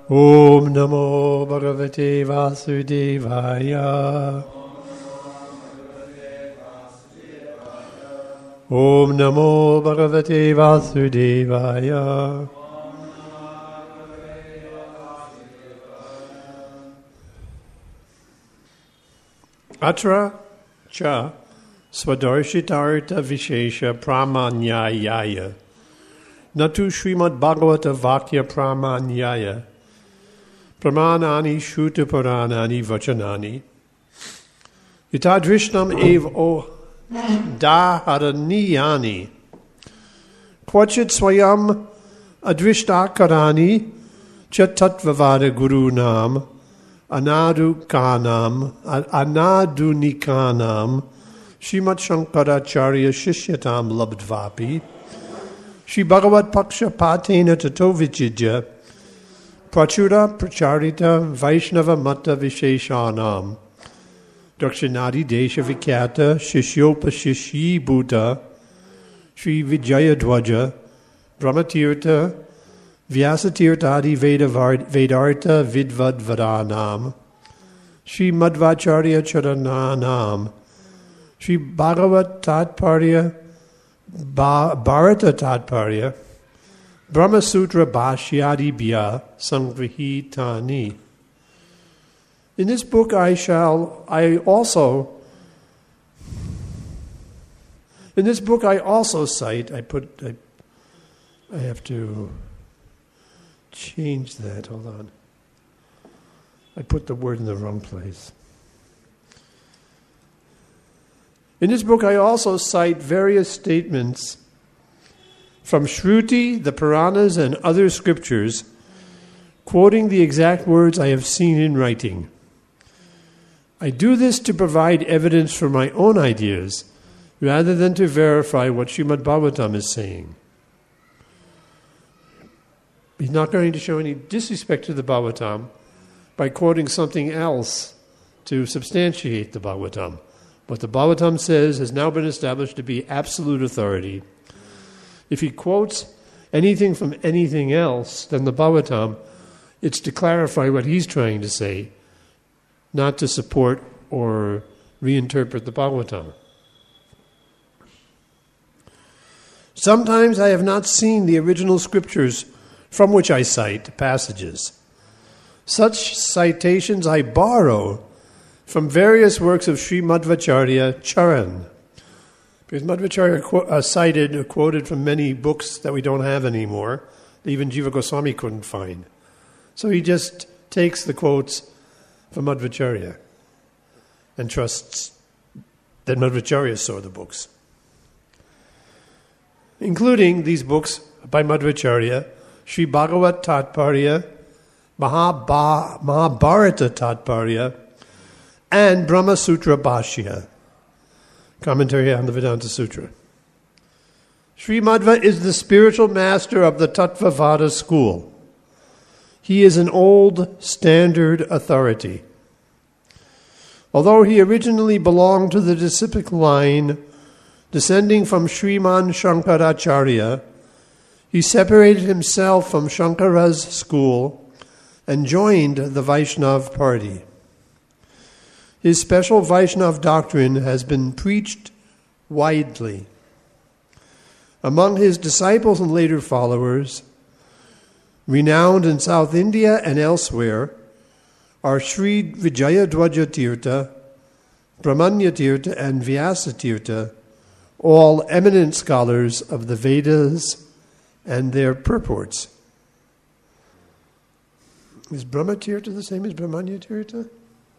Om Namo Bhagavate Vasudevaya. Om Namo Bhagavate Vasudevaya. Atra cha swadarshitartha vishesha pramanyaya natu Srimad Bhagavata Vakya pramanyaya pramanani shruta puranani vachanani itadrishnam ev o daharaniyani kvachit swayam adrishtakarani chatatvavada gurunam anadunikanam Srimad Shankaracharya Shishyatam Labdvapi Shri Bhagavat Paksha Patena Tato Vichidya Prachura Pracharita Vaishnava Mata Visheshanam Dakshinadi Desha Vikyata Shishyopa Shishyi Bhuta Shri Vijayadwaja Brahmatirtha Vyasatirthadi Vedartha Vidvad Vadanam Shri Madhvacharya Charananam Shri Bhagavat Tatparya Bharata Tatparya Brahma Sutra Bhashyadi Bhya Sangrihitani. In this book I also cite, I have to change that, hold on. I put the word in the wrong place. In this book I also cite various statements from Shruti, the Puranas, and other scriptures, quoting the exact words I have seen in writing. I do this to provide evidence for my own ideas, rather than to verify what Srimad Bhagavatam is saying. He's not going to show any disrespect to the Bhagavatam by quoting something else to substantiate the Bhagavatam. What the Bhagavatam says has now been established to be absolute authority. If he quotes anything from anything else than the Bhagavatam, it's to clarify what he's trying to say, not to support or reinterpret the Bhagavatam. Sometimes I have not seen the original scriptures from which I cite passages. Such citations I borrow from various works of Sri Madhvacharya Charan. Because Madhvacharya quoted from many books that we don't have anymore, that even Jiva Goswami couldn't find. So he just takes the quotes from Madhvacharya and trusts that Madhvacharya saw the books. Including these books by Madhvacharya, Sri Bhagavat Tatparya, Mahabharata Tatparya, and Brahma Sutra Bhashya, commentary on the Vedanta Sutra. Sri Madhva is the spiritual master of the Tattvavada school. He is an old standard authority. Although he originally belonged to the disciplic line descending from Sriman Shankaracharya, he separated himself from Shankara's school and joined the Vaishnav party. His special Vaishnav doctrine has been preached widely. Among his disciples and later followers, renowned in South India and elsewhere, are Sri Vijayadwaja Tirtha, Brahmanya Tirtha, and Vyasa Tirtha, all eminent scholars of the Vedas and their purports. Is Brahma Tirtha the same as Brahmanya Tirtha?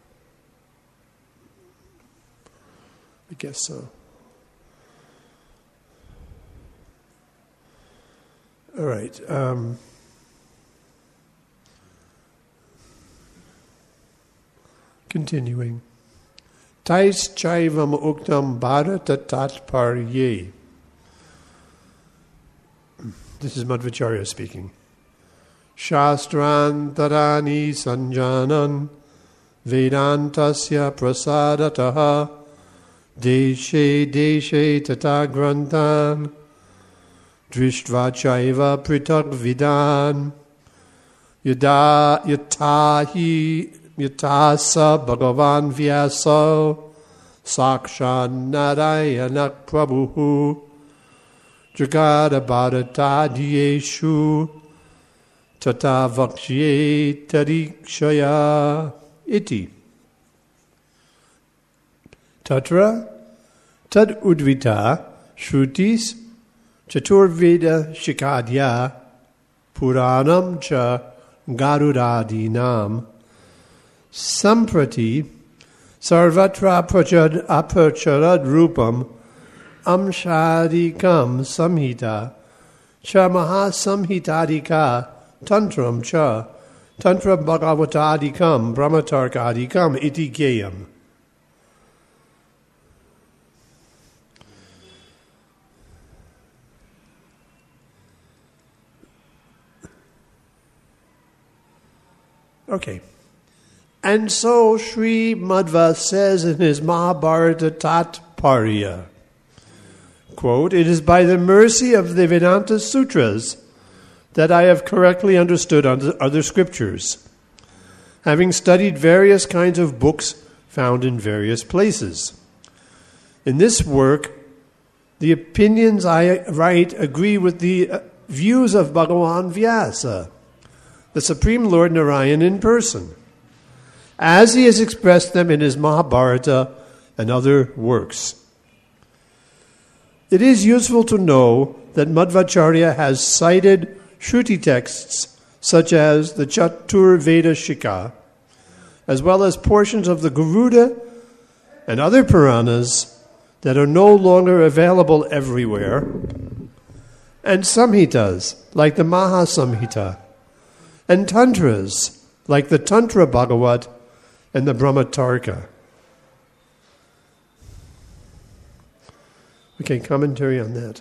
I guess so. All right. Continuing. Tais chaivam uktam bharata tatparye. This is Madhvacharya speaking. Shastrantarani sanjanan vedantasya prasadataha deshe deshe tata grantan drishtva chaiva pritak vidan Yatasa Bhagavan Vyasa Sakshat Narayanak Prabhu Jagada Bharatadiyeshu Tata Vakshye Tarikshaya Iti Tatra Tad Udvita Shrutis Chaturveda Shikadya Puranam Cha Garudadinam Samprati Sarvatra Apacharad Rupam Amshadikam Samhita Cha Mahasamhitadika Tantram Cha Tantra Bhagavatadikam Brahmatarkadikam Iti Geyam. Okay. And so Sri Madhva says in his Mahabharata Tatparya, quote, "It is by the mercy of the Vedanta Sutras that I have correctly understood other scriptures, having studied various kinds of books found in various places. In this work, the opinions I write agree with the views of Bhagavan Vyasa, the Supreme Lord Narayan in person, as he has expressed them in his Mahabharata and other works. It is useful to know that Madhvacharya has cited Shruti texts such as the Chatur Veda Shika, as well as portions of the Garuda and other Puranas that are no longer available everywhere, and Samhitas like the Mahasamhita, and Tantras like the Tantra Bhagavat and the Brahmatarka." Okay, commentary on that.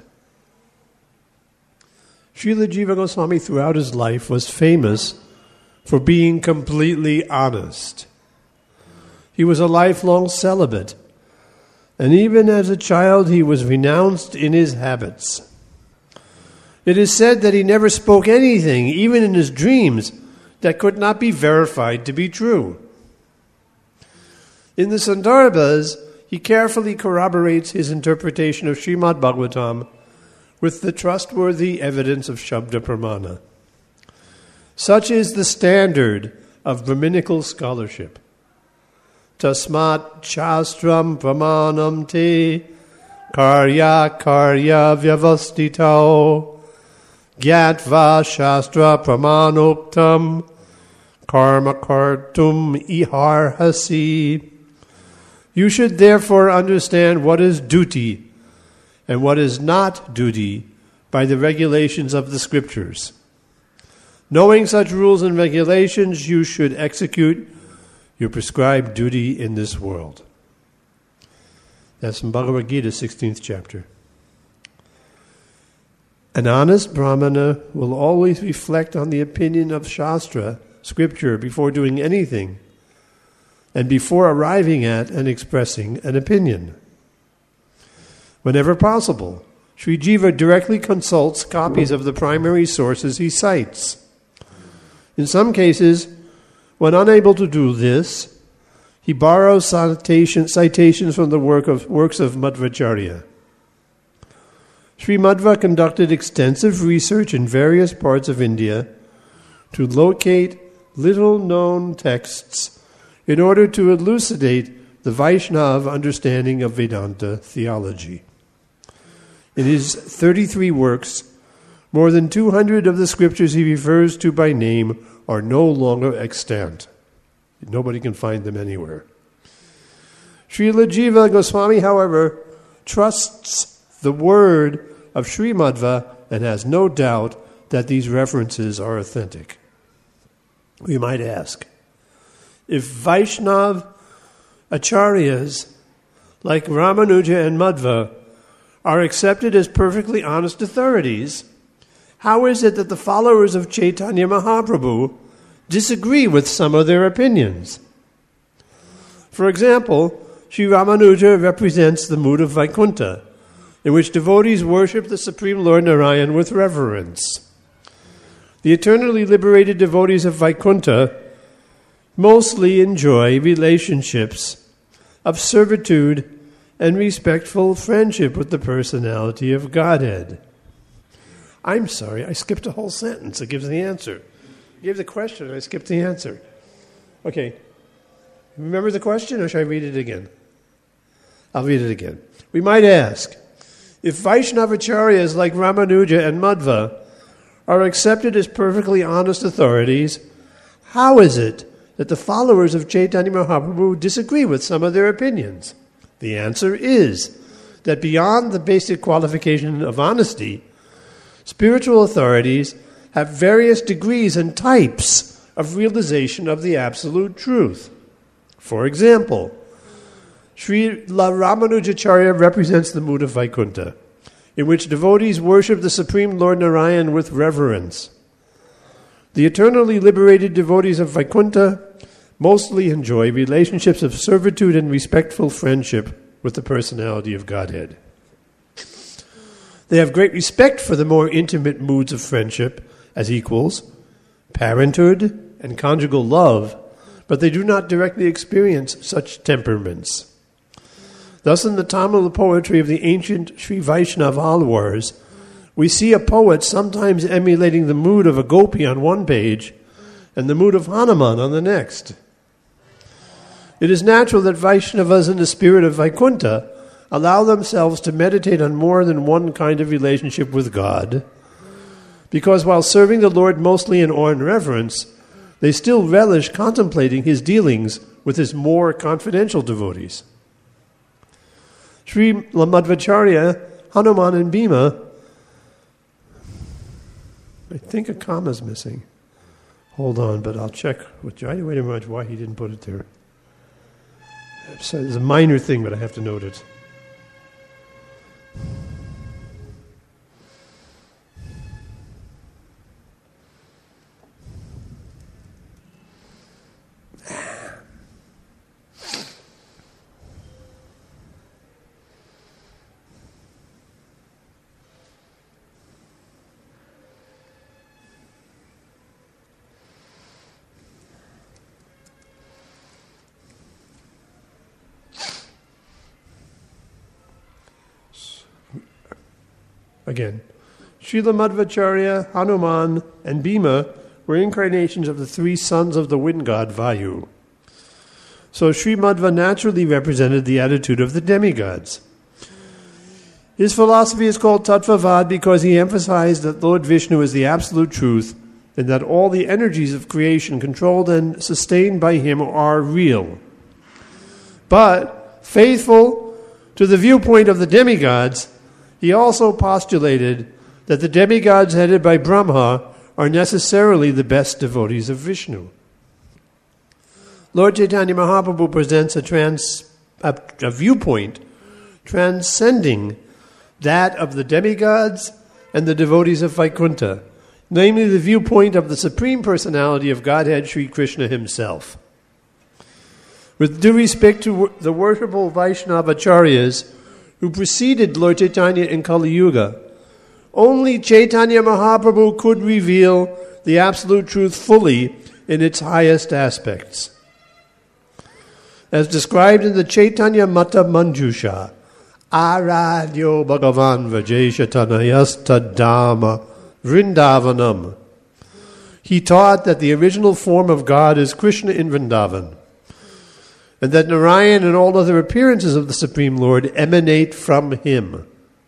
Srila Jiva Goswami throughout his life was famous for being completely honest. He was a lifelong celibate, and even as a child he was renounced in his habits. It is said that he never spoke anything, even in his dreams, that could not be verified to be true. In the Sandarbhas, he carefully corroborates his interpretation of Srimad Bhagavatam with the trustworthy evidence of Shabda Pramana. Such is the standard of Brahminical scholarship. Tasmat Shastram Pramanam Te Karya Vyavastitao Gyatva Shastra Pramanoktam Karma Kartum Iharhasi. You should therefore understand what is duty and what is not duty by the regulations of the scriptures. Knowing such rules and regulations, you should execute your prescribed duty in this world. That's from Bhagavad Gita, 16th chapter. An honest Brahmana will always reflect on the opinion of Shastra, scripture, before doing anything, and before arriving at and expressing an opinion. Whenever possible, Sri Jiva directly consults copies of the primary sources he cites. In some cases, when unable to do this, he borrows citations from the works of Madhvacharya. Sri Madhva conducted extensive research in various parts of India to locate little-known texts in order to elucidate the Vaishnava understanding of Vedanta theology. In his 33 works, more than 200 of the scriptures he refers to by name are no longer extant. Nobody can find them anywhere. Srila Jiva Goswami, however, trusts the word of Sri Madhva and has no doubt that these references are authentic. We might ask, if Vaishnava acharyas like Ramanuja and Madhva are accepted as perfectly honest authorities, how is it that the followers of Chaitanya Mahaprabhu disagree with some of their opinions? For example, Sri Ramanuja represents the mood of Vaikuntha, in which devotees worship the Supreme Lord Narayan with reverence. The eternally liberated devotees of Vaikuntha mostly enjoy relationships of servitude and respectful friendship with the personality of Godhead. I'm sorry, I skipped a whole sentence that gives the answer. I gave the question, I skipped the answer. Okay, remember the question, or should I read it again? I'll read it again. We might ask, if Vaishnavacharyas like Ramanuja and Madhva are accepted as perfectly honest authorities, how is it that the followers of Chaitanya Mahaprabhu disagree with some of their opinions? The answer is that beyond the basic qualification of honesty, spiritual authorities have various degrees and types of realization of the absolute truth. For example, Sri Ramanujacharya represents the mood of Vaikuntha, in which devotees worship the Supreme Lord Narayan with reverence. The eternally liberated devotees of Vaikuntha mostly enjoy relationships of servitude and respectful friendship with the personality of Godhead. They have great respect for the more intimate moods of friendship as equals, parenthood, and conjugal love, but they do not directly experience such temperaments. Thus, in the Tamil poetry of the ancient Sri Vaishnava Alwars, we see a poet sometimes emulating the mood of a gopi on one page and the mood of Hanuman on the next. It is natural that Vaishnavas in the spirit of Vaikuntha allow themselves to meditate on more than one kind of relationship with God, because while serving the Lord mostly in awe and reverence, they still relish contemplating his dealings with his more confidential devotees. Sri Madhvacharya, Hanuman, and Bhima, I think a comma's missing. Hold on, but I'll check with Jai. Wait a minute, why he didn't put it there. So it's a minor thing, but I have to note it. Again, Srila Madhvacharya, Hanuman, and Bhima were incarnations of the three sons of the wind god Vayu. So Sri Madhva naturally represented the attitude of the demigods. His philosophy is called Tattvavad because he emphasized that Lord Vishnu is the absolute truth and that all the energies of creation controlled and sustained by him are real. But, faithful to the viewpoint of the demigods, he also postulated that the demigods headed by Brahma are necessarily the best devotees of Vishnu. Lord Chaitanya Mahaprabhu presents a viewpoint transcending that of the demigods and the devotees of Vaikuntha, namely the viewpoint of the Supreme Personality of Godhead, Sri Krishna himself. With due respect to the worshipful Vaishnavacharyas who preceded Lord Chaitanya in Kali Yuga, only Chaitanya Mahaprabhu could reveal the absolute truth fully in its highest aspects. As described in the Chaitanya Mata Manjusha, Aradhyo Bhagavan Vajeshatanayasta Dhamma Vrindavanam. He taught that the original form of God is Krishna in Vrindavan, and that Narayan and all other appearances of the Supreme Lord emanate from him.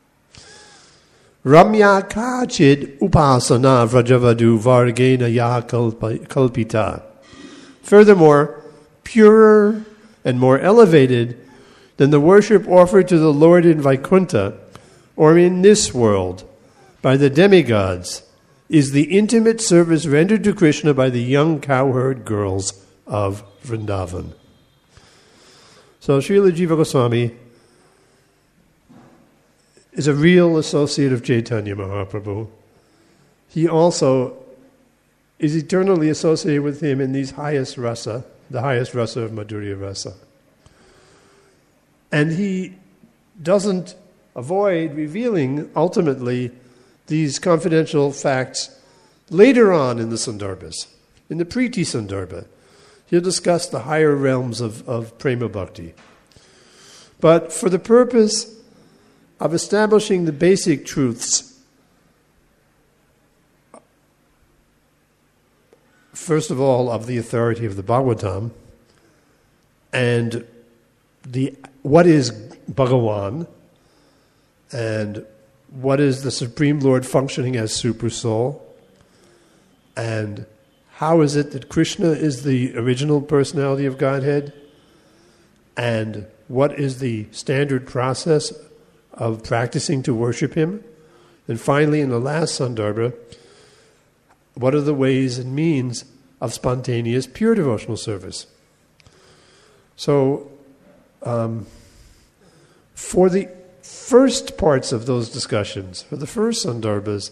Ramya kachid upasana vrajavadu vargena ya kalpita. Furthermore, purer and more elevated than the worship offered to the Lord in Vaikuntha or in this world by the demigods is the intimate service rendered to Krishna by the young cowherd girls of Vrindavan. So Srila Jiva Goswami is a real associate of Chaitanya Mahaprabhu. He also is eternally associated with him in these highest rasa, the highest rasa of Madhurya Rasa. And he doesn't avoid revealing, ultimately, these confidential facts Later on in the Sandarbhas, in the Priti Sandarbha, he'll discuss the higher realms of Prema Bhakti. But for the purpose of establishing the basic truths, first of all, of the authority of the Bhagavatam, and what is Bhagavan, and what is the Supreme Lord functioning as Super Soul, and how is it that Krishna is the original personality of Godhead, and what is the standard process of practicing to worship Him, and finally, in the last Sandarbha, what are the ways and means of spontaneous, pure devotional service? So, for the first parts of those discussions, for the first Sandarbhas,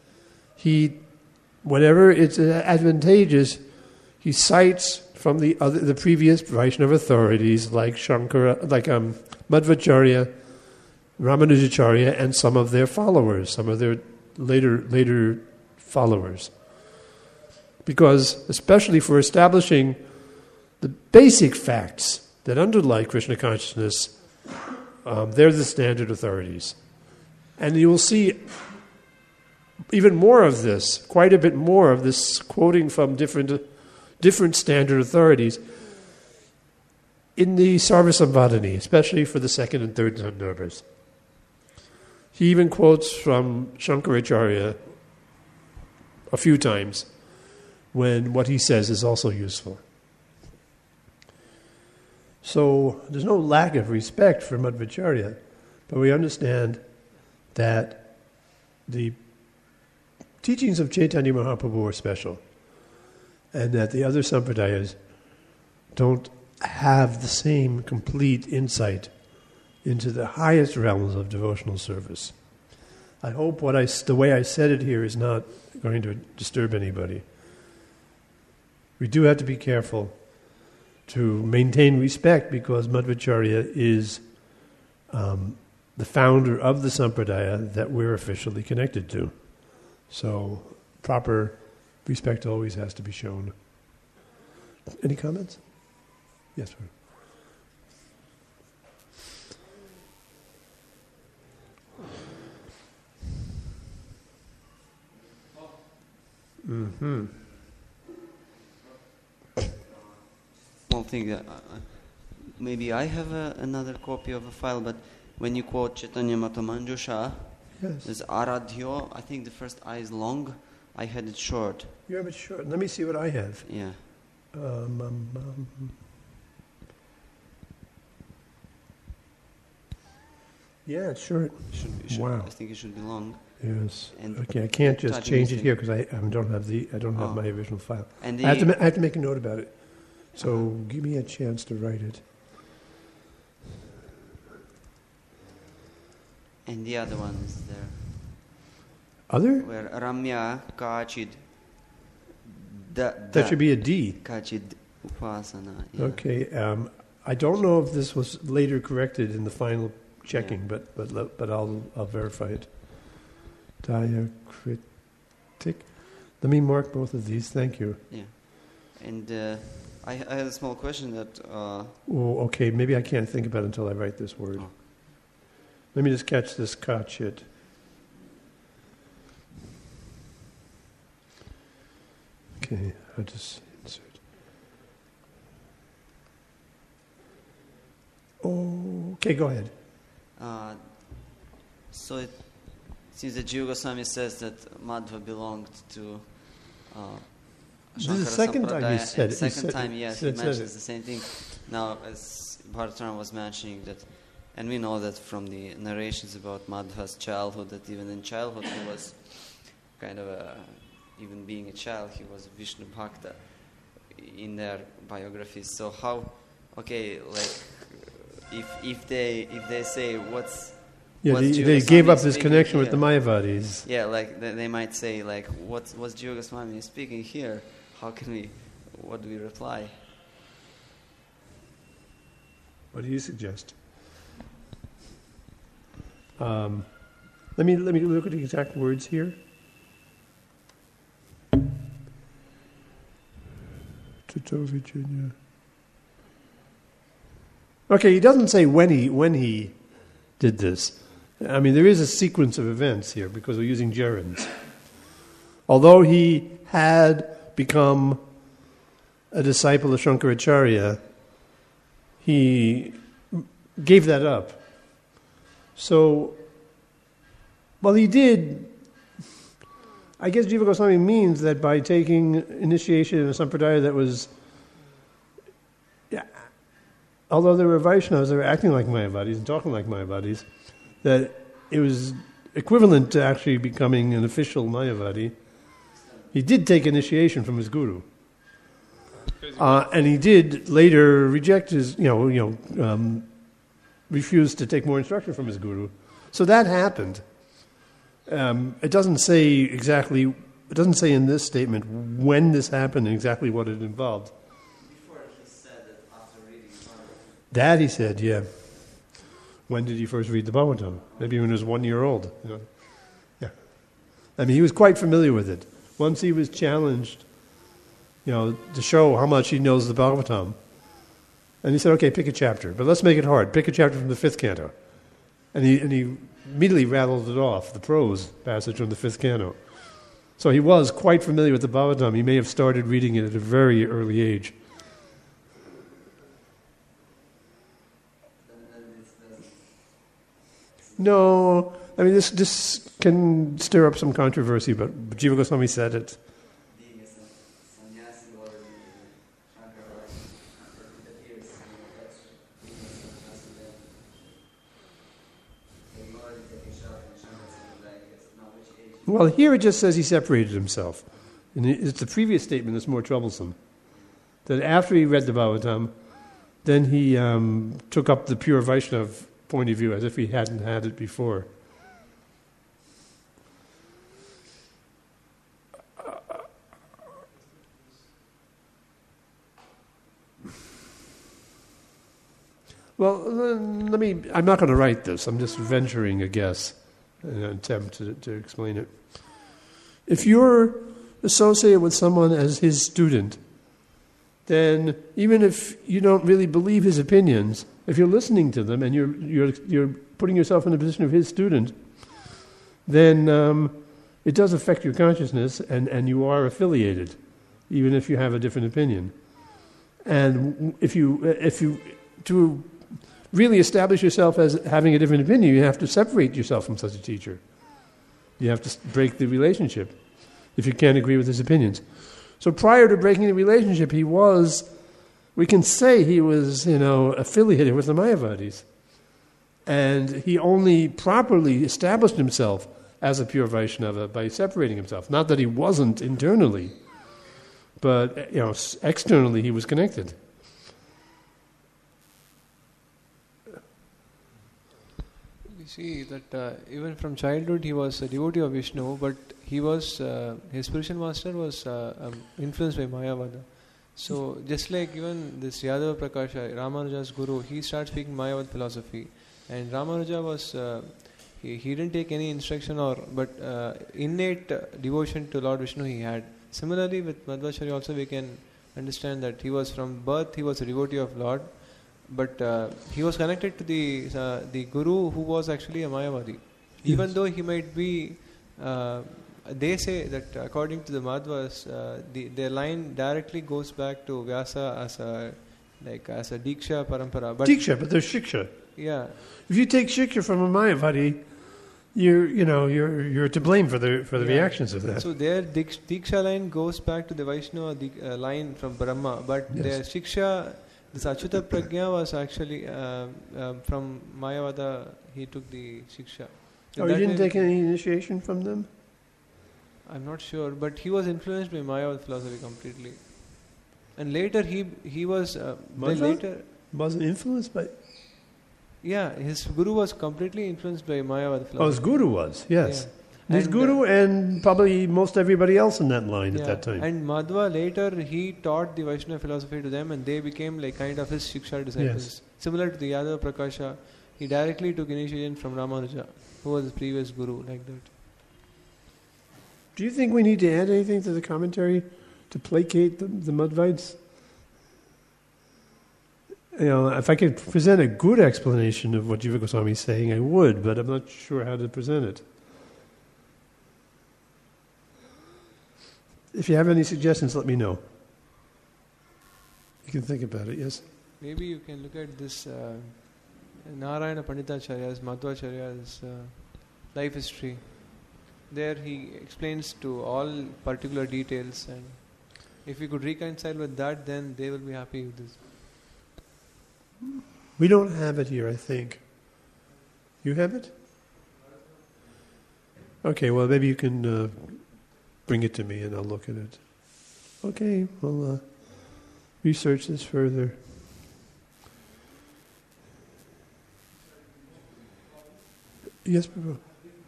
whenever it's advantageous, he cites from the previous Vaishnava authorities like Madhvacharya, Ramanujacharya, and some of their followers, some of their later followers. Because, especially for establishing the basic facts that underlie Krishna consciousness, they're the standard authorities. And you will see even more of this, quite a bit more of this quoting from different standard authorities in the Sarvasambhadani, especially for the second and third Sandarbhas. He even quotes from Shankaracharya a few times when what he says is also useful. So there's no lack of respect for Madhvacharya, but we understand that the teachings of Chaitanya Mahaprabhu are special, and that the other sampradayas don't have the same complete insight into the highest realms of devotional service. I hope the way I said it here is not going to disturb anybody. We do have to be careful to maintain respect, because Madhvacharya is the founder of the sampradaya that we're officially connected to. So proper respect always has to be shown. Any comments? Yes, sir. Mm-hmm. Small thing, maybe I have another copy of a file, but when you quote Chaitanya Matamanjusha, Yes. there's Aradhyo, I think the first I is long, I had it short. You have it short. Let me see what I have. Yeah. Yeah, it's short. Wow. I think it should be long. Yes. And Okay, I can't just typing change it mistake. here because I don't have my original file. And I have to make a note about it. So give me a chance to write it. And the other one is there. Other? Where Ramya Kachid. That should be a D. Kachid Upasana. Yeah. Okay. I don't know if this was later corrected in the final checking, but I'll verify it. Diacritic. Let me mark both of these. Thank you. Yeah. And I had a small question that... Oh, okay. Maybe I can't think about it until I write this word. Oh. Let me just catch this kachit. Okay, I'll just insert. Oh, okay, go ahead. So it seems that Jiva Goswami says that Madhva belonged to This is the second time you said it. Second time, yes, he mentions the same thing. Now, as Bharataran was mentioning that, and we know that from the narrations about Madhva's childhood, that even in childhood he was kind of even being a child, he was a Vishnu Bhakta in their biographies. So how, okay, like if they say what's they gave up this connection with the Mayavadis. Yeah, like they might say like what's Jiva Goswami speaking here? How can we? What do we reply? What do you suggest? Let me look at the exact words here. Okay, he doesn't say when he did this. I mean, there is a sequence of events here because we're using gerunds. Although he had become a disciple of Shankaracharya, he gave that up. So, well, he did. I guess Jiva Goswami means that by taking initiation in a sampradaya that was, although they were Vaishnavas, they were acting like Mayavadis and talking like Mayavadis, that it was equivalent to actually becoming an official Mayavadi. He did take initiation from his guru, and he did later reject his, refuse to take more instruction from his guru. So that happened. It doesn't say exactly. It doesn't say in this statement when this happened and exactly what it involved. Before he said that after reading Bhagavatam. That he said, yeah. When did he first read the Bhagavatam? Maybe when he was 1 year old. Yeah. I mean, he was quite familiar with it. Once he was challenged, to show how much he knows the Bhagavatam, and he said, "Okay, pick a chapter, but let's make it hard. Pick a chapter from the 5th canto." And he immediately rattled it off, the prose passage from the 5th canto. So he was quite familiar with the Bhagavatam. He may have started reading it at a very early age. No, I mean, this can stir up some controversy, but Jiva Goswami said it. Being a sannyasi or Shankara, it appears that's being a sannyasi then. So already taking shelter in Shankara, I guess. Now, which age? Well, here it just says he separated himself. And it's the previous statement that's more troublesome. That after he read the Bhagavatam, then he took up the pure Vaishnava point of view as if he hadn't had it before. Well, I'm not going to write this. I'm just venturing a guess in an attempt to explain it. If you're associated with someone as his student, then even if you don't really believe his opinions, if you're listening to them and you're putting yourself in the position of his student, then it does affect your consciousness, and you are affiliated, even if you have a different opinion. And if you to really establish yourself as having a different opinion, you have to separate yourself from such a teacher. You have to break the relationship if you can't agree with his opinions. So prior to breaking the relationship, we can say he was, affiliated with the Mayavadis. And he only properly established himself as a pure Vaishnava by separating himself. Not that he wasn't internally, but, externally he was connected. We see that even from childhood he was a devotee of Vishnu, but he was, his spiritual master was influenced by Mayavada. So just like even this Yadava Prakasha, Ramanuja's guru, he started speaking Mayavad philosophy, and Ramanuja was he didn't take any instruction but innate devotion to Lord Vishnu he had. Similarly with Madhvacharya also we can understand that he was from birth he was a devotee of Lord, but he was connected to the guru who was actually a Mayavadi. Yes. Even though he might be. They say that according to the Madhvas, their line directly goes back to Vyasa as a Diksha Parampara. But Diksha, but there's Shiksha. Yeah. If you take Shiksha from a Mayavadi, you're to blame for the reactions of that. So their Diksha line goes back to the Vaishnava line from Brahma, but their Shiksha, this Achyuta Prajna was actually from Mayavada. He took the Shiksha. So he didn't take any initiation from them? I'm not sure, but he was influenced by Mayavad philosophy completely. And later he was wasn't influenced by. Yeah, his guru was completely influenced by Mayavad philosophy. Oh, his guru was, yes. Yeah. His guru and probably most everybody else in that line at that time. And Madhva later he taught the Vaishnava philosophy to them, and they became like kind of his Shiksha disciples. Yes. Similar to the Yadava Prakasha, he directly took initiation from Ramanuja, who was his previous guru, like that. Do you think we need to add anything to the commentary to placate the Madhvites? if I could present a good explanation of what Jiva Goswami is saying, I would, but I'm not sure how to present it. If you have any suggestions, let me know. You can think about it, yes? Maybe you can look at this Narayana Panditacharya's, Madhvacharya's life history. There he explains to all particular details, and if we could reconcile with that, then they will be happy with this. We don't have it here, I think. You have it? Okay, well, maybe you can bring it to me and I'll look at it. Okay, we'll research this further. Yes, Prabhu.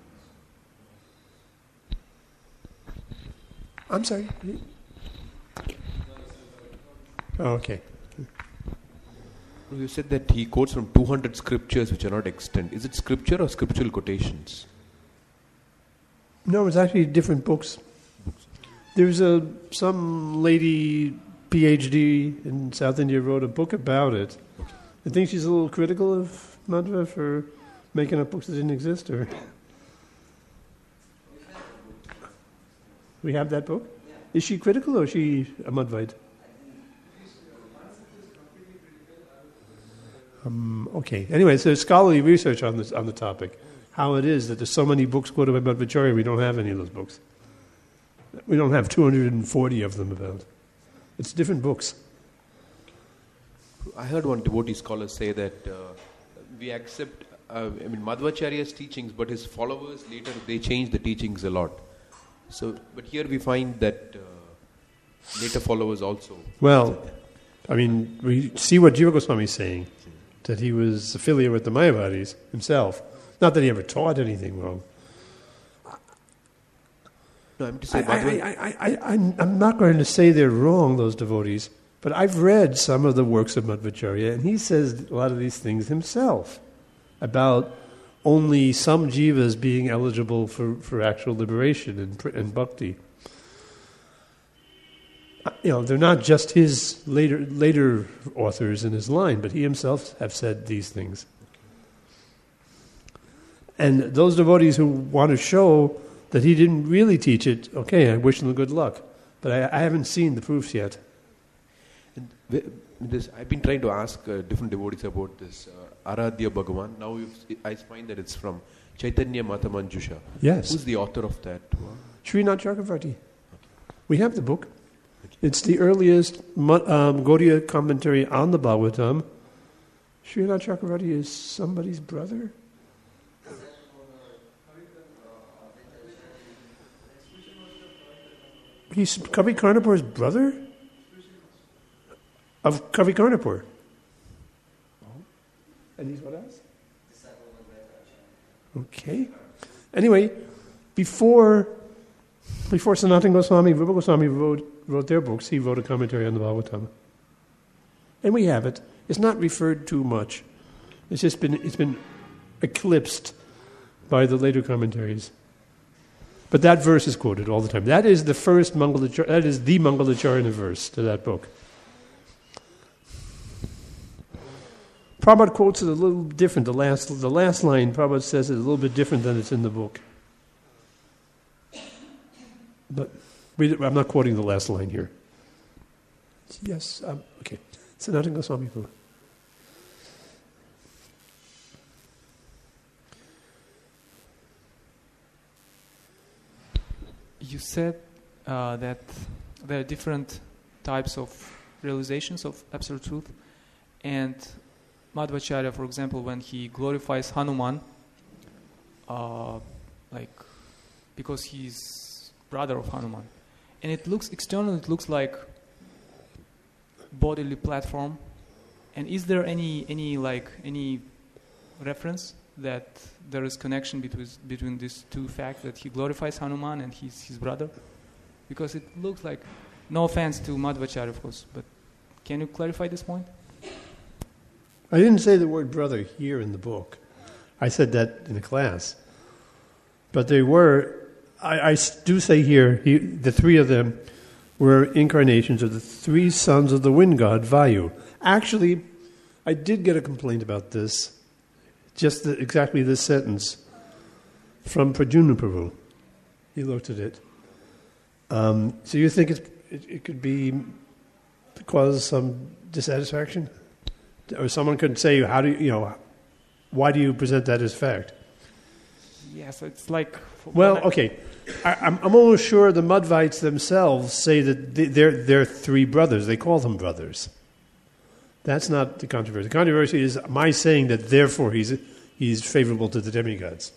I'm sorry. Oh, okay. You said that he quotes from 200 scriptures which are not extant. Is it scripture or scriptural quotations? No, it's actually different books. There's some lady, PhD in South India, wrote a book about it. I think she's a little critical of Madhva for making up books that didn't exist. Or we have that book? Is she critical or is she a Madhvite? Okay. Anyway, so there's scholarly research on the topic. How it is that there's so many books quoted by Madhvacharya, we don't have any of those books. We don't have 240 of them about. It's different books. I heard one devotee scholar say that we accept, Madhvacharya's teachings, but his followers later, they change the teachings a lot. So, but here we find that later followers also. Well, we see what Jiva Goswami is saying, that he was affiliated with the Mayavadis himself. Not that he ever taught anything wrong. No, I'm just saying I'm not going to say they're wrong, those devotees, but I've read some of the works of Madhvacharya, and he says a lot of these things himself about only some jivas being eligible for actual liberation and bhakti. They're not just his later authors in his line, but he himself have said these things. And those devotees who want to show that he didn't really teach it, okay, I wish them good luck. But I haven't seen the proofs yet. And I've been trying to ask different devotees about this Aradhya Bhagavan. Now I find that it's from Chaitanya Mata Manjusha. Yes. Who's the author of that? Srinath Chakravarti. We have the book. It's the earliest Gaudiya commentary on the Bhagavatam. Srinath Chakravarti is somebody's brother? He's Kavi Karnapur's brother? Of Kavi Karnapur. And he's what else? Okay. Anyway, before Sanatana Goswami, Rupa Goswami wrote their books, he wrote a commentary on the Bhagavatam. And we have it. It's not referred to much. It's been eclipsed by the later commentaries. But that verse is quoted all the time. That is the first Mangalacharana, that is the Mangalacharana verse to that book. Prabhupada quotes it a little different. The last line, Prabhupada says, is a little bit different than it's in the book. But I'm not quoting the last line here. Yes, okay. Sanatana Goswami. You said that there are different types of realizations of absolute truth, and Madhvacharya, for example, when he glorifies Hanuman, because he's brother of Hanuman, and it looks like bodily platform. And is there any reference that there is connection between these two facts, that he glorifies Hanuman and he's his brother? Because it looks like, no offense to Madhvacharya, of course, but can you clarify this point? I didn't say the word brother here in the book. I said that in the class. But they were, I do say here, the three of them were incarnations of the three sons of the wind god, Vayu. Actually, I did get a complaint about this, just exactly this sentence, from Prajuna Prabhu. He looked at it. So you think it could be cause some dissatisfaction? Or someone could say, why do you present that as fact? Yeah, so it's like... Okay. I'm almost sure the Madhvites themselves say that they're three brothers. They call them brothers. That's not the controversy. The controversy is my saying that therefore he's favorable to the demigods.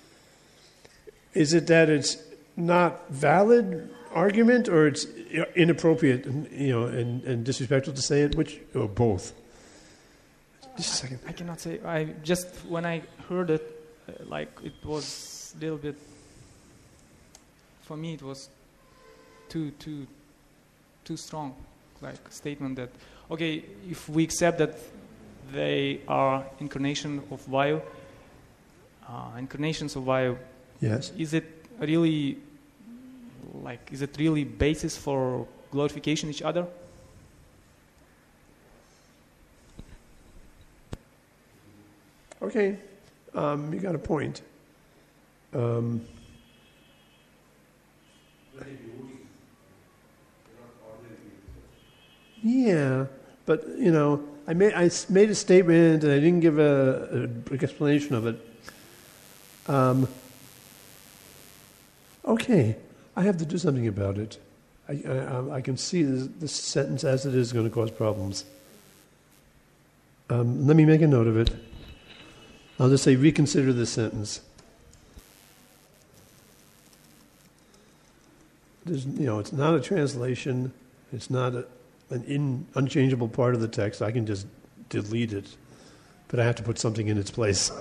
Is it that it's not valid argument, or it's inappropriate and disrespectful to say it, or both? Just a second. I cannot say. When I heard it, it was a little bit. For me, it was too strong, statement that if we accept that they are incarnations of Vayu, yes. Is it really basis for glorification each other? Okay, you got a point. Yeah, but I made a statement and I didn't give an explanation of it. Okay, I have to do something about it. I can see this sentence as it is going to cause problems. Let me make a note of it. I'll just say reconsider this sentence. It's not a translation. It's not an unchangeable part of the text. I can just delete it, but I have to put something in its place.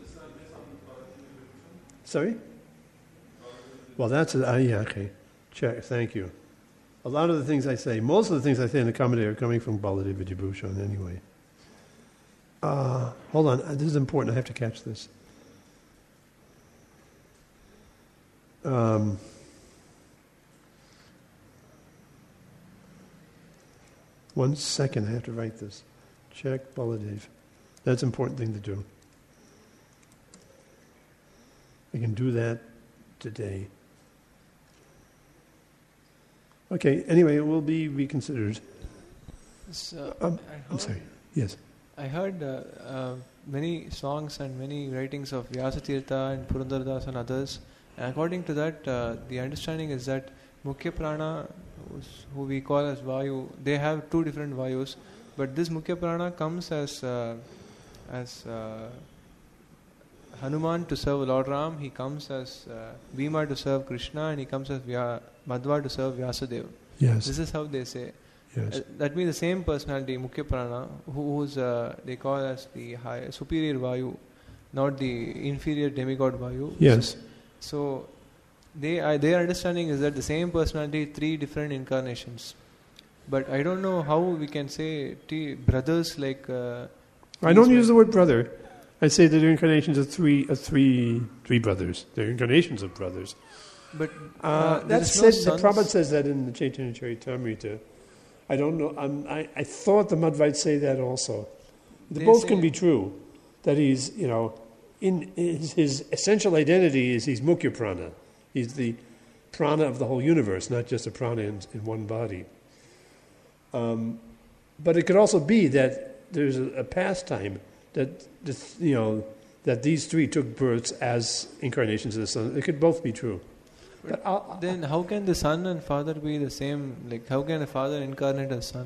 Sorry? Well, that's okay. Check. Thank you. A lot of the things I say, most of the things I say in the commentary are coming from Baladev Vidyabhushan anyway. Hold on. This is important. I have to catch this. 1 second, I have to write this. Check Baladev. That's an important thing to do. I can do that today. Okay, anyway, it will be reconsidered. So, I'm sorry. Yes. I heard many songs and many writings of Vyasatirtha and Purandardas and others. And according to that, the understanding is that Mukhya Prana, who we call as Vayu, they have two different Vayus. But this Mukhya Prana comes as Hanuman to serve Lord Ram, he comes as Bhima to serve Krishna, and he comes as Madhva to serve Vyasadeva. Yes. This is how they say. Yes. That means the same personality, Mukhya Prana, who's they call as the superior Vayu, not the inferior demigod Vayu. Yes. So their understanding is that the same personality, three different incarnations. But I don't know how we can say brothers like... I don't use the word brother. I say that they're incarnations of three brothers. They're incarnations of brothers. But that's said. The Prabhupada says that in the Chaitanya Charitamrita. I don't know. I thought the Madhvites say that also. Both can be true. That he's, in his essential identity is he's Mukhya Prana. He's the prana of the whole universe, not just a prana in one body. But it could also be that there's a pastime that that these three took births as incarnations of the sun. It could both be true. But then how can the son and father be the same? Like, how can a father incarnate a son?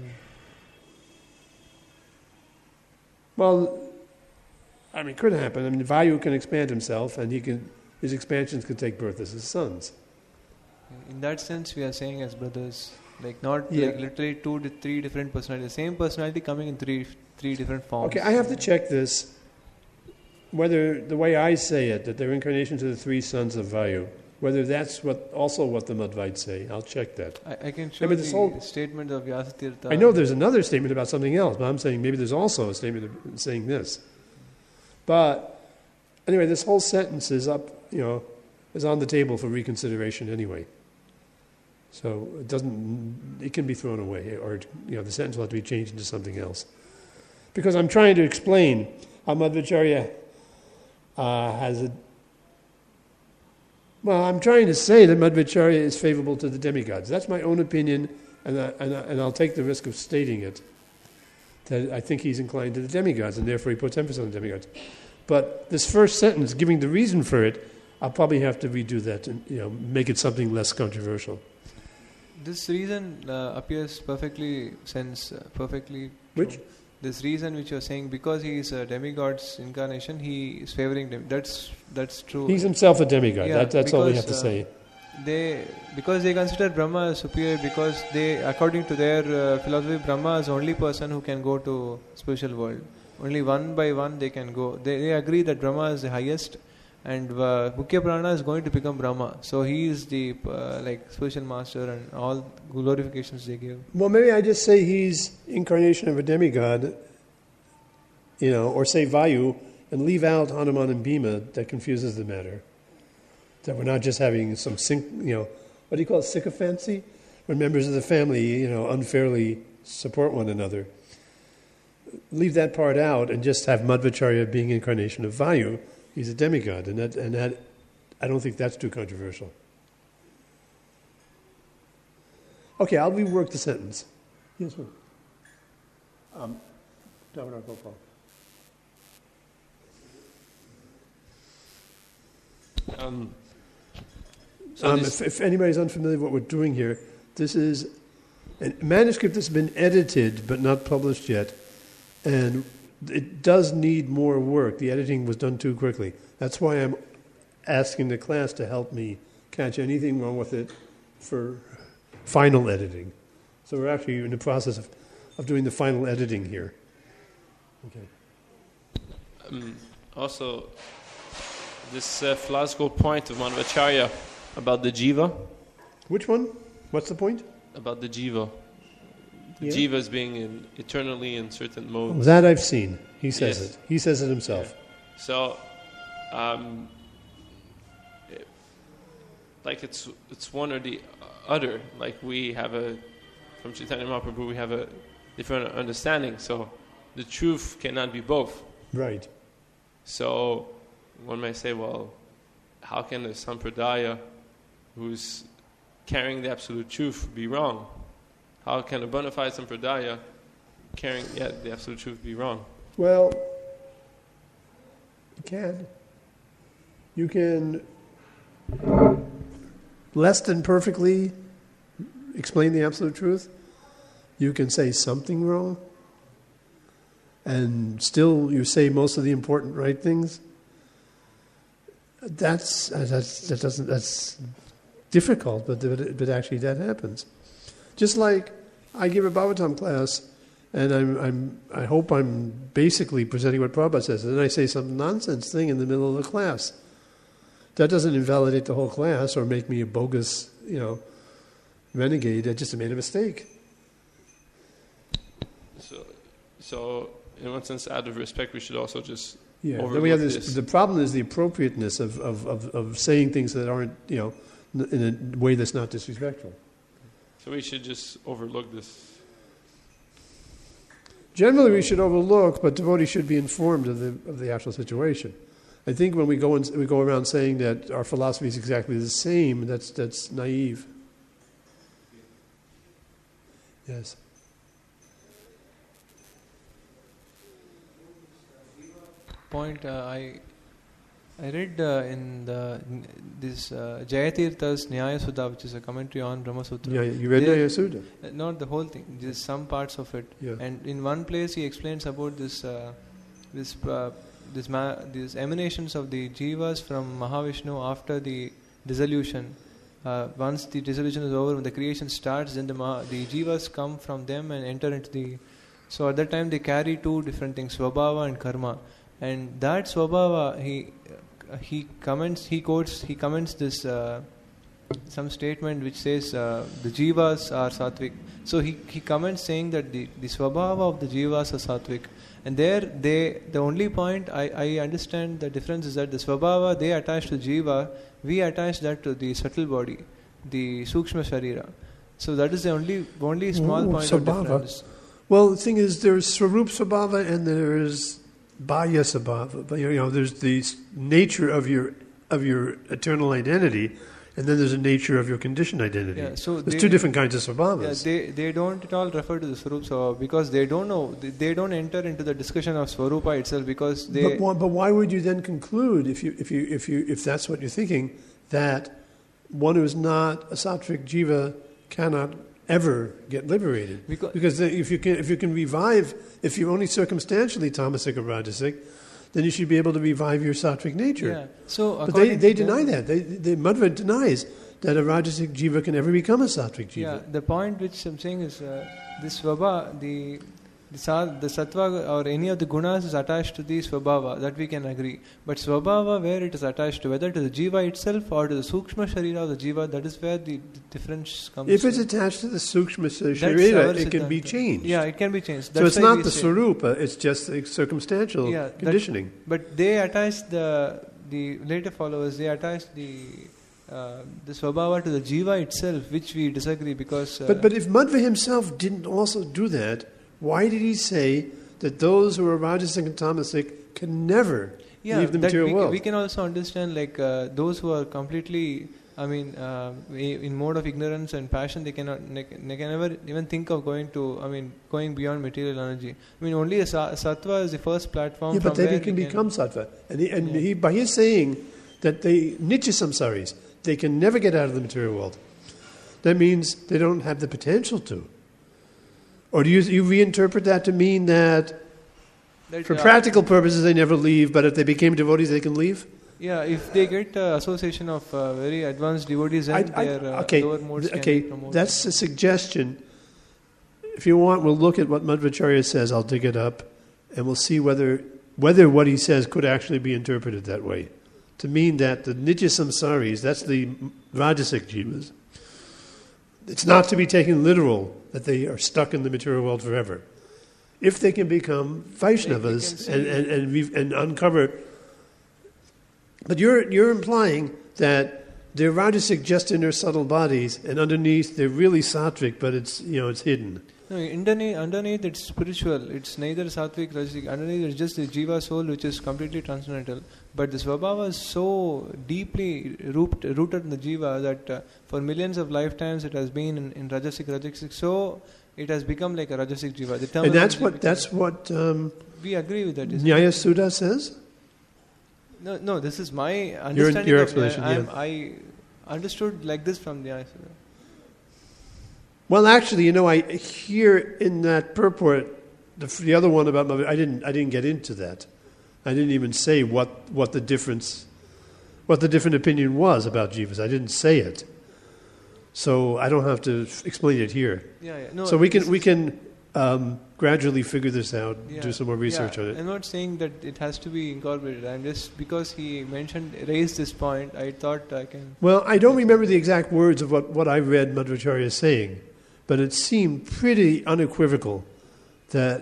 Well, it could happen. Vayu can expand himself, and his expansions could take birth as his sons. In that sense, we are saying as brothers, like not like literally 2 to 3 different personalities. The same personality coming in three different forms. Okay, I have to check this. Whether the way I say it, that they're incarnations of the three sons of Vayu, whether that's what the Madhvites say. I'll check that. I can show the statement of Vyasatirtha. I know there's another statement about something else, but I'm saying maybe there's also a statement saying this. But anyway, this whole sentence is up, is on the table for reconsideration anyway. So it can be thrown away, or the sentence will have to be changed into something else. Because I'm trying to explain how Madhvacharya has a... Well, I'm trying to say that Madhvacharya is favorable to the demigods. That's my own opinion, and I'll take the risk of stating it. That I think he's inclined to the demigods, and therefore he puts emphasis on the demigods. But this first sentence, giving the reason for it, I'll probably have to redo that and make it something less controversial. This reason appears perfectly perfectly. Which? True. This reason which you're saying, because he is a demigod's incarnation, he is favoring them. That's true. He's himself a demigod. Yeah, That's all we have to say. Because they consider Brahma as superior, because they, according to their philosophy, Brahma is the only person who can go to spiritual world. Only one by one they can go. They agree that Brahma is the highest, and Mukhya Prana is going to become Brahma. So he is the spiritual master, and all glorifications they give. Well, maybe I just say he's incarnation of a demigod, or say Vayu, and leave out Hanuman and Bhima. That confuses the matter. That we're not just having some what do you call it, sycophancy? When members of the family, unfairly support one another. Leave that part out and just have Madhvacharya being incarnation of Vayu. He's a demigod, and that I don't think that's too controversial. Okay, I'll rework the sentence. Yes, ma'am. Damodar Gopal. If anybody's unfamiliar with what we're doing here, this is a manuscript that's been edited but not published yet, and it does need more work. The editing was done too quickly. That's why I'm asking the class to help me catch anything wrong with it for final editing. So we're actually in the process of doing the final editing here. Okay. Also, this philosophical point of Madhvacharya about the jiva. Which one? What's the point? About the jiva. The jiva is being eternally in certain modes. That I've seen. He says it. He says it himself. Yeah. So, it's one or the other. Like we have from Chaitanya Mahaprabhu, we have a different understanding. So, the truth cannot be both. Right. So, one may say, well, how can a sampradaya who's carrying the absolute truth be wrong? How can a bona fide sampradaya carrying the absolute truth be wrong? Well, you can. You can less than perfectly explain the absolute truth. You can say something wrong, and still you say most of the important right things. That's difficult, but actually that happens. Just like I give a Bhagavatam class, and I hope I'm basically presenting what Prabhupada says, and then I say some nonsense thing in the middle of the class. That doesn't invalidate the whole class or make me a bogus, renegade. I just made a mistake. So in one sense, out of respect, we should also just overlook then we have this. The problem is the appropriateness of saying things that aren't, in a way that's not disrespectful. So we should just overlook this. Generally, we should overlook, but devotees should be informed of the actual situation. I think when we go around saying that our philosophy is exactly the same, that's naive. Yes. Point I read in this Jayatirtha's Nyaya Sudha, which is a commentary on Brahma Sutra. Yeah, you read Nyaya Sudha? Not the whole thing, just some parts of it. Yeah. And in one place he explains about this emanations of the jivas from Mahavishnu after the dissolution. Once the dissolution is over, when the creation starts, then the jivas come from them and enter into the... So at that time they carry two different things, Svabhava and Karma. And that Svabhava, he comments this some statement which says the jivas are sattvic. So he comments saying that the Svabhava of the jivas are sattvic. And there the only point I understand the difference is that the Svabhava they attach to jiva, we attach that to the subtle body, the Sukshma Sharira. So that is the only small point of difference. Well, the thing is, there's Swarup Svabhava and there's Bhaya Svabhava. But, there's the nature of your eternal identity, and then there's a nature of your conditioned identity. Yeah, so there's two different kinds of Yeah, Svabhavas. they don't at all refer to the Swarup Svabhava because they don't know. They don't enter into the discussion of Swarupa itself because they. But why would you then conclude, if that's what you're thinking, that one who is not a sattvic jiva cannot ever get liberated? Because if you can revive, if you're only circumstantially tamasic or rajasic, then you should be able to revive your sattvic nature. Yeah. So, but they deny that. The Madhva denies that a rajasic jiva can ever become a sattvic jiva. Yeah, the point which I'm saying is this svabha, the sattva or any of the gunas is attached to the svabhava, that we can agree. But svabhava, where it is attached to, whether to the jiva itself or to the sukshma sharira of the jiva, that is where the difference comes. If it's attached to the sukshma sharira, it can be changed. Yeah, it can be changed. So it's not the swarupa, it's just the circumstantial conditioning. But they attach the later followers, they attach the svabhava to the jiva itself, which we disagree because. But if Madhva himself didn't also do that, why did he say that those who are rajasic and tamasic can never leave the material world? We can also understand those who are completely, in mode of ignorance and passion, they can never even think of going beyond material energy. Only a sattva is the first platform. Yeah, but they can become sattva. He by his saying that they nitya samsaris, they can never get out of the material world. That means they don't have the potential to. Or do you reinterpret that to mean that for practical purposes they never leave, but if they became devotees they can leave? Yeah, if they get association of very advanced devotees, then their lower modes can be promoted. That's a suggestion. If you want, we'll look at what Madhvacharya says. I'll dig it up, and we'll see whether what he says could actually be interpreted that way. To mean that the nitya samsaris, that's the rajasic jivas, it's not to be taken literal that they are stuck in the material world forever. If they can become Vaishnavas and uncover, but you're implying that they're rajasic just in their subtle bodies, and underneath they're really sattvic, but it's hidden. No, underneath it's spiritual. It's neither sattvic, rajasic. Underneath it's just the jiva soul, which is completely transcendental. But the svabhava is so deeply rooted in the jiva that for millions of lifetimes it has been in rajasic. So it has become like a rajasic jiva. And that's what we agree with that. Nyaya Sudha says. No. This is my understanding. Your explanation. I understood like this from Nyaya Sudha. Well, actually, I hear in that purport the other one about I didn't get into that. I didn't even say what the different opinion was about jivas. I didn't say it, so I don't have to explain it here. Yeah. No, so we can gradually figure this out, do some more research on it. I'm not saying that it has to be incorporated. I'm just because he raised this point, I thought I can. Well, I don't remember the exact words of what I read Madhvacharya saying, but it seemed pretty unequivocal that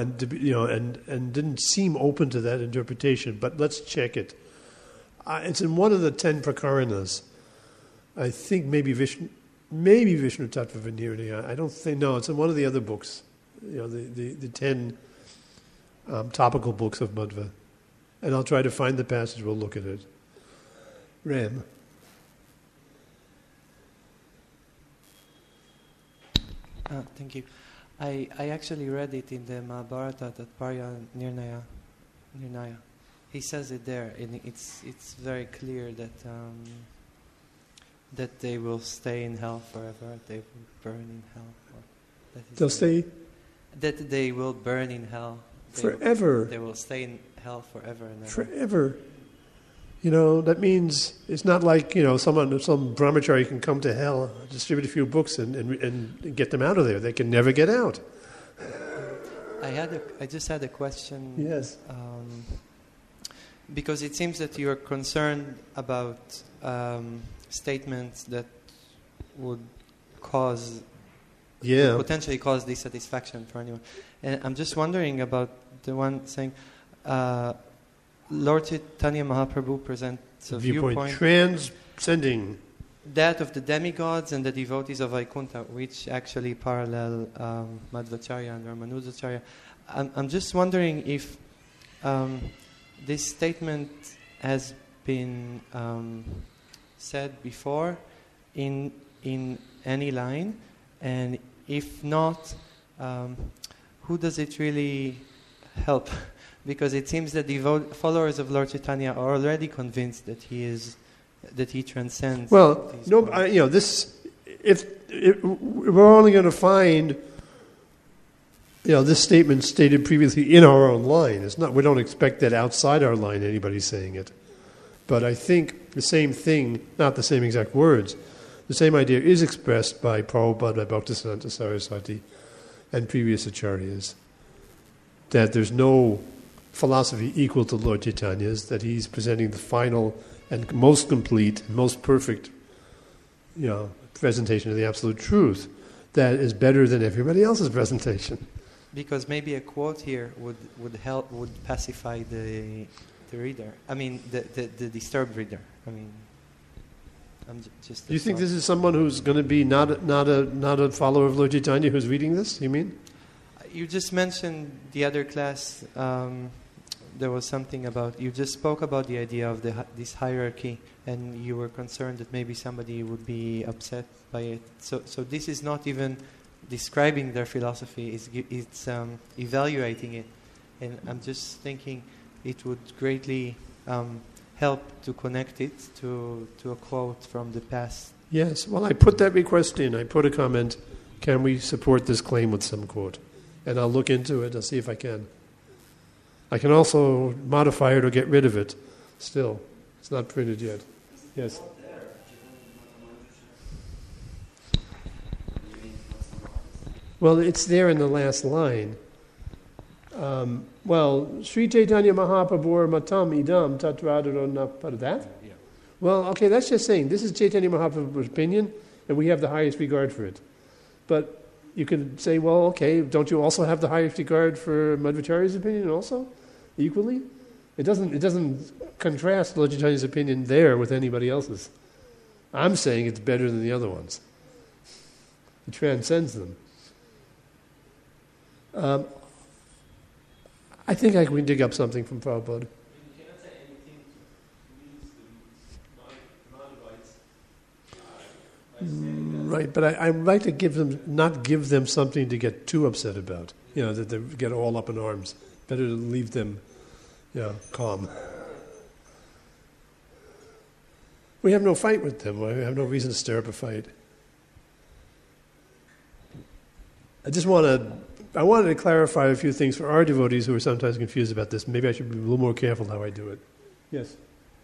and didn't seem open to that interpretation. But let's check it. It's in one of the 10 prakaranas. I think maybe Vishnu Tattva Vinirnaya. I don't think it's in one of the other books. The 10 topical books of Madhva, and I'll try to find the passage. We'll look at it. Ram. Thank you. I actually read it in the Mahabharata, Tatparya Nirnaya. He says it there, and it's very clear that they will stay in hell forever. They will burn in hell. They'll stay. That they will burn in hell forever. They will stay in hell forever and ever. Forever. That means it's not like some brahmachari can come to hell, distribute a few books, and get them out of there. They can never get out. I just had a question. Yes. Because it seems that you're concerned about statements that would potentially cause dissatisfaction for anyone. And I'm just wondering about the one saying, Lord Chaitanya Mahaprabhu presents a viewpoint transcending that of the demigods and the devotees of Vaikuntha, which actually parallel Madhvacharya and Ramanuzacharya. I'm just wondering if this statement has been said before in any line, and if not, who does it really help? Because it seems that followers of Lord Chaitanya are already convinced that he transcends. Well, these no, points. this, if we're only going to find, this statement stated previously in our own line. It's not. We don't expect that outside our line anybody's saying it. But I think the same thing, not the same exact words, the same idea is expressed by Prabhupada, by Bhaktisiddhanta Saraswati, and previous acharyas. That there's no philosophy equal to Lord Chaitanya's, that he's presenting the final and most complete, most perfect, presentation of the absolute truth that is better than everybody else's presentation. Because maybe a quote here would pacify the reader. I mean, the disturbed reader. I mean, I'm just. Do you think this is someone who's going to be not a follower of Lord Chaitanya who's reading this? You mean? You just mentioned the other class. There was something about, you just spoke about the idea of this hierarchy, and you were concerned that maybe somebody would be upset by it. So this is not even describing their philosophy, it's evaluating it. And I'm just thinking it would greatly help to connect it to a quote from the past. Yes. Well, I put that request in. I put a comment, can we support this claim with some quote? And I'll look into it. I'll see if I can. I can also modify it or get rid of it. Still, it's not printed yet. Yes. Well, it's there in the last line. Sri Chaitanya Mahaprabhu Matam Idam Tatradaro Napar. That? Yeah. Well, okay, that's just saying this is Chaitanya Mahaprabhu's opinion, and we have the highest regard for it. But you could say, well, okay, don't you also have the highest regard for Madhvacharya's opinion also, equally? It doesn't contrast Lord Chaitanya's opinion there with anybody else's. I'm saying it's better than the other ones. It transcends them. I think I can dig up something from Prabhupada. Right, but I'd like to not give them something to get too upset about. That they get all up in arms. Better to leave them, calm. We have no fight with them. We have no reason to stir up a fight. I wanted to clarify a few things for our devotees who are sometimes confused about this. Maybe I should be a little more careful how I do it. Yes.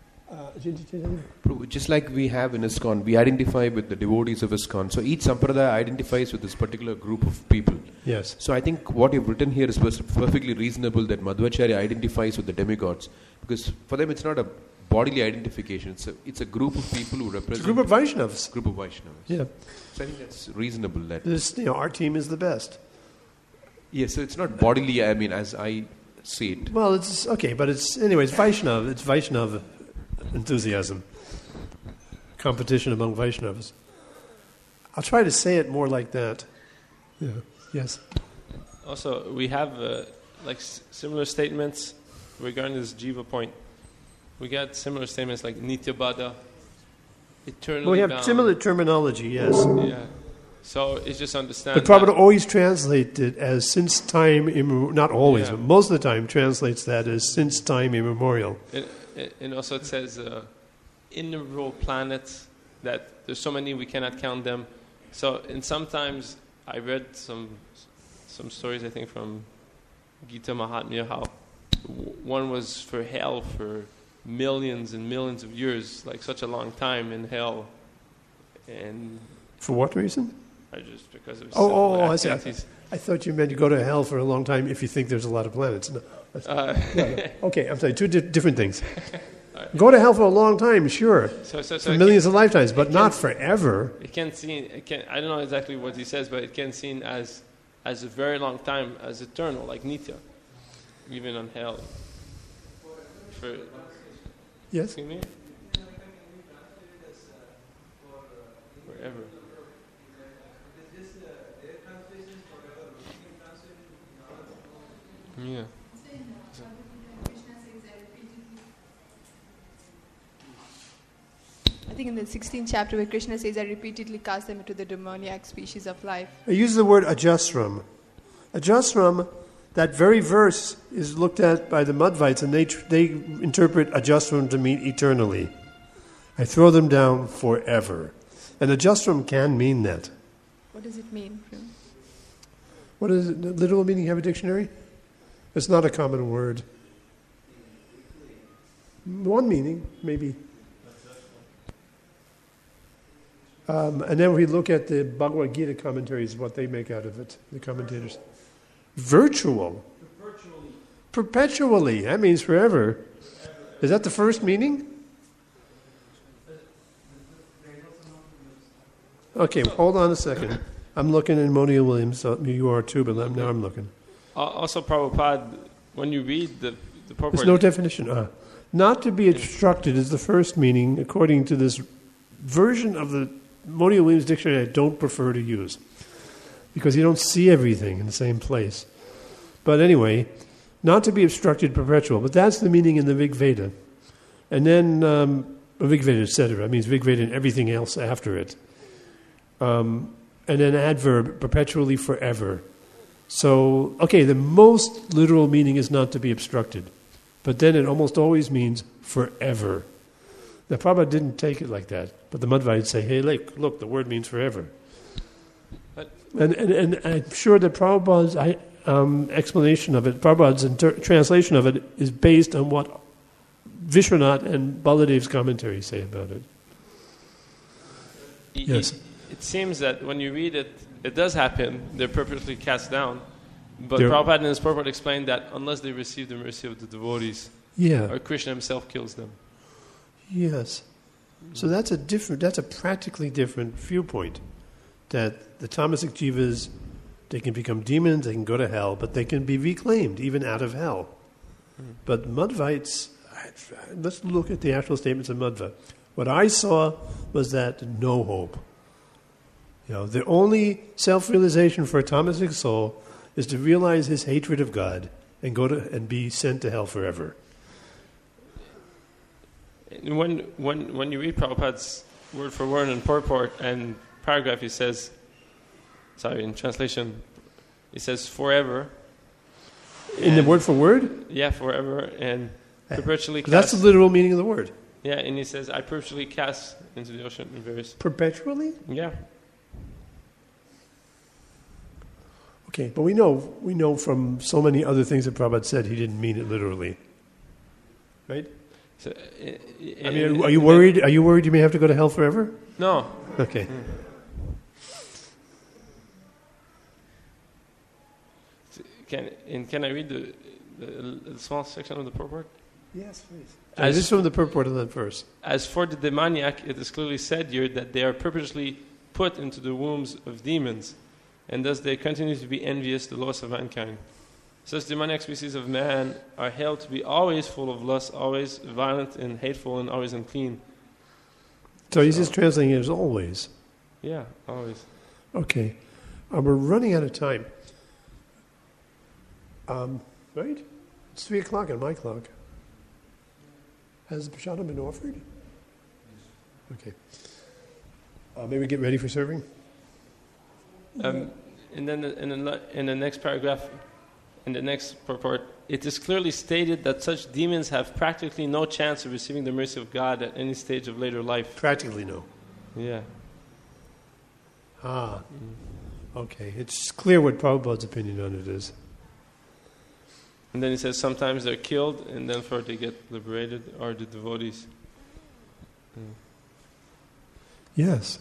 Just like we have in ISKCON, we identify with the devotees of ISKCON. So each sampradaya identifies with this particular group of people. Yes. So I think what you've written here is perfectly reasonable, that Madhvacharya identifies with the demigods, because for them it's not a bodily identification. It's a group of people who represent. It's a group of Vaishnavas. Group of Vaishnavas. Yeah. So I think that's reasonable. That our team is the best. Yes. So it's not bodily. I mean, as I see it. Well, it's okay, but it's Vaishnav. It's Vaishnav enthusiasm. Competition among Vaishnavas. I'll try to say it more like that. Yeah. Yes. Also, we have similar statements regarding this jiva point. We got similar statements like Nityabada, eternally Well, we have bound. similar terminology, yes. Yeah. So it's just understand. But Prabhupada always translates it as since time immemorial. Not always, but most of the time translates that as since time immemorial. And also it says innumerable planets, that there's so many we cannot count them. So, and sometimes I read some stories, I think, from Gita Mahatmya, how one was for hell for millions and millions of years, like such a long time in hell. And For what reason? just because of I see. activities. I thought you meant you go to hell for a long time if you think there's a lot of planets. No. No. Okay, I'm sorry, two different things. Go to hell for a long time, sure, So for millions of lifetimes, but not forever. It can seem, I don't know exactly what he says, but it can seem as a very long time, as eternal, like Nitya, even on hell. Yes? Excuse me? forever. Yeah. I think in the 16th chapter where Krishna says, I repeatedly cast them into the demoniac species of life. I use the word ajasram. Ajasram, that very verse is looked at by the Madhvites, and they interpret ajasram to mean eternally. I throw them down forever. And ajasram can mean that. What does it mean? What is it? The literal meaning? You have a dictionary? It's not a common word. One meaning, maybe. And then we look at the Bhagavad Gita commentaries, what they make out of it, the commentators. Virtual. Perpetually. That means forever. Is that the first meaning? Okay, hold on a second. I'm looking in Monial Williams. You are too, but now I'm looking. Also, Prabhupada, when you read the purport... There's no definition. Not to be obstructed is the first meaning, according to this version of the Monial Williams dictionary I don't prefer to use, because you don't see everything in the same place. But anyway, not to be obstructed, perpetual. But that's the meaning in the Rig Veda. And then, Rig Veda, etc. means Rig Veda and everything else after it. And then adverb, perpetually, forever. So, okay, the most literal meaning is not to be obstructed. But then it almost always means forever. The Prabhupada didn't take it like that. But the Madhvites say, hey, look, the word means forever. And I'm sure that Prabhupada's explanation of it, Prabhupada's translation of it, is based on what Vishwanath and Baladev's commentaries say about it. Yes. It seems that when you read it, it does happen. They're purposely cast down. But Prabhupada in his purport explained that unless they receive the mercy of the devotees, or Krishna himself kills them. Yes. So that's a practically different viewpoint. That the tamasic jivas, they can become demons, they can go to hell, but they can be reclaimed even out of hell. But Madhvites, let's look at the actual statements of Madhva. What I saw was that no hope. The only self-realization for a tamasic soul is to realize his hatred of God and go to and be sent to hell forever. When you read Prabhupada's word for word and purport and paragraph, he says, in translation, he says forever. In the word for word? Yeah, forever, and perpetually cast. That's the literal meaning of the word. Yeah, and he says, I perpetually cast into the ocean in various... Perpetually? Yeah. Okay, but we know from so many other things that Prabhupada said he didn't mean it literally. Right? So, are you worried? Are you worried you may have to go to hell forever? No. Okay. Can I read the small section of the purport? Yes, please. This is from the purport of that verse. As for the demoniac, it is clearly said here that they are purposely put into the wombs of demons, and thus they continue to be envious the loss of mankind. Such demoniac species of man are held to be always full of lust, always violent and hateful, and always unclean. So he's just translating it as always. Yeah, always. Okay. We're running out of time. Right? It's 3 o'clock on my clock. Has the prashadam been offered? Okay. Maybe get ready for serving? And then in the next paragraph, in the next purport, it is clearly stated that such demons have practically no chance of receiving the mercy of God at any stage of later life. Practically no. Yeah. Okay. It's clear what Prabhupada's opinion on it is. And then he says sometimes they're killed, and then for they get liberated are the devotees. Yes.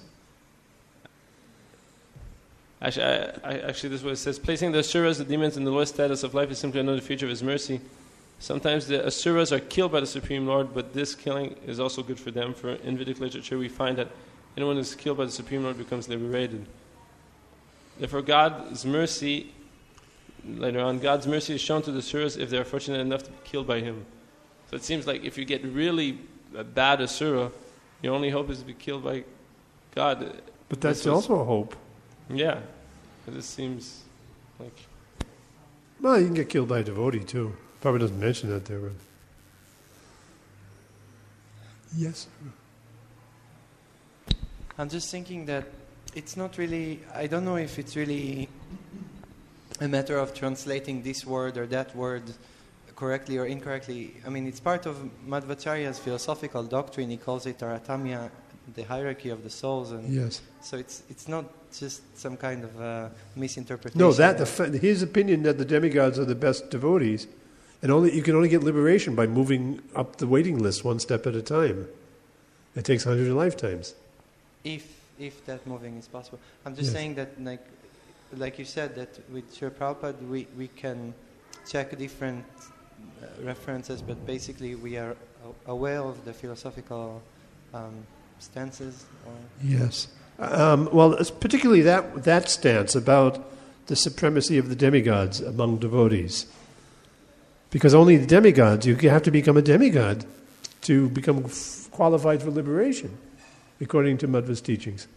Actually, this is what it says. Placing the asuras, the demons, in the lowest status of life is simply another feature of his mercy. Sometimes the asuras are killed by the Supreme Lord, but this killing is also good for them. For in Vedic literature, we find that anyone who is killed by the Supreme Lord becomes liberated. Therefore, God's mercy, later on, God's mercy is shown to the asuras if they are fortunate enough to be killed by him. So it seems like if you get really a bad asura, your only hope is to be killed by God. But that's This was- also a hope. Yeah. It just seems like... Well, you can get killed by a devotee too. Probably doesn't mention that there, but... Yes. I'm just thinking that it's not really, I don't know if it's really a matter of translating this word or that word correctly or incorrectly. I mean, it's part of Madhvacharya's philosophical doctrine. He calls it Taratamya, the hierarchy of the souls. And Yes. so it's not just some kind of misinterpretation. No, his opinion that the demigods are the best devotees, and you can only get liberation by moving up the waiting list one step at a time. It takes hundreds of lifetimes. If that moving is possible. I'm just Yes. saying that, like you said, that with Srila Prabhupada we can check different references, but basically we are aware of the philosophical stances. Yes. Well, it's particularly that stance about the supremacy of the demigods among devotees. Because only the demigods, you have to become a demigod to become qualified for liberation, according to Madhva's teachings.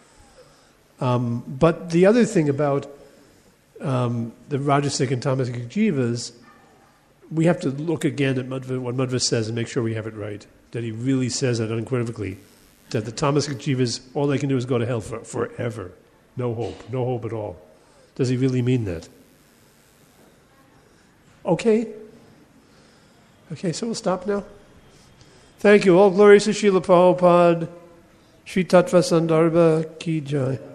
But the other thing about the Rajasic and Tamasic jivas, we have to look again at what Madhva says and make sure we have it right. That he really says that unequivocally. That the Tamasic jivas, all they can do is go to hell forever. No hope at all. Does he really mean that? Okay, so we'll stop now. Thank you. All glories to Srila Prabhupada. Shri Tattva Sandarbha Ki Jai.